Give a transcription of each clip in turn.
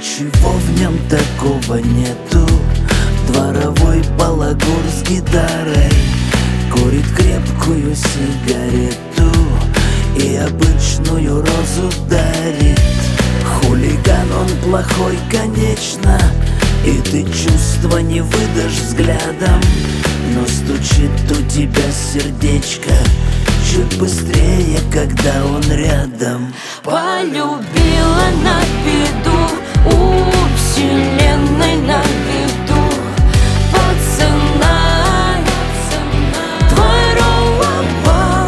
Ничего в нем такого нету. Дворовой балагур с гитарой, курит крепкую сигарету и обычную розу дарит. Хулиган он плохой, конечно, и ты чувства не выдашь взглядом, но стучит у тебя сердечко чуть быстрее, когда он рядом. Полюбила на виду, у вселенной на виду пацана дворового,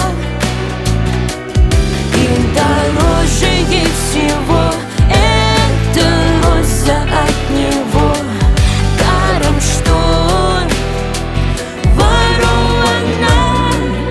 и дороже ей всего эта роза от него, даром что ворована.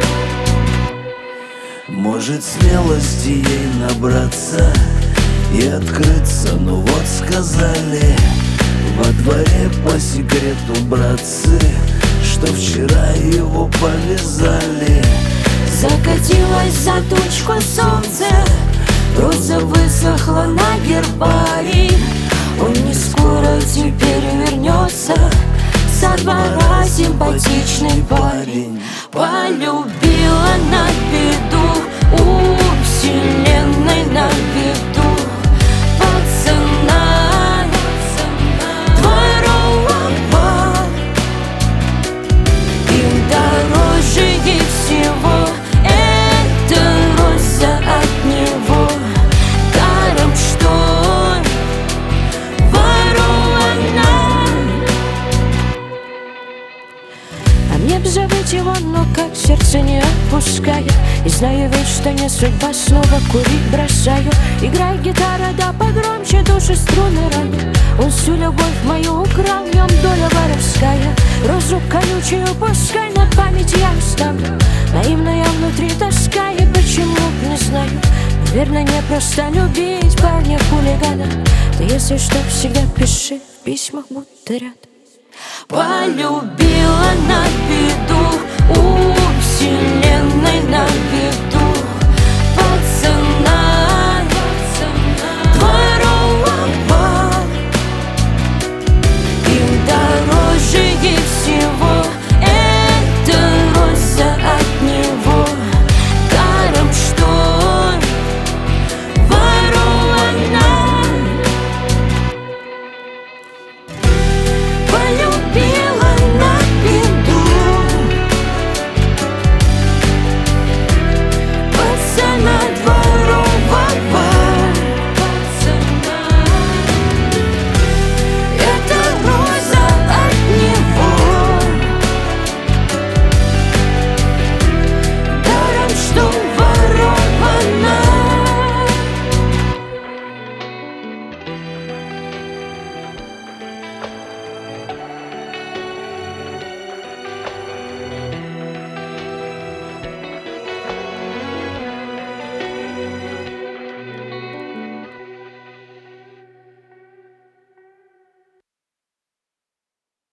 Может, смелости ей набраться и открыться, ну вот сказали во дворе по секрету братцы, что вчера его повязали. Закатилась за тучку солнце, роза высохла на гербарий. Он не скоро теперь вернется, со двора симпатичный парень. Полюбила на виду, у вселенной на виду пацана дворового, и дороже ей всего эта роза от него, даром что ворована. А мне б забыть его, но как сердце не отпускает. И знаю ведь, что не судьба, снова курить бросаю. Играй, гитара, да погромче, души струны ранят. Он всю любовь мою украл, в нем доля воровская. Розу колючую пускай на память я оставлю. Наивная внутри тоска, и почему, не знаю. Наверное, не просто любить парня-хулигана. Ты, если что, всегда пиши в письмах, будто рядом. Полюбила на виду, у вселенной на виду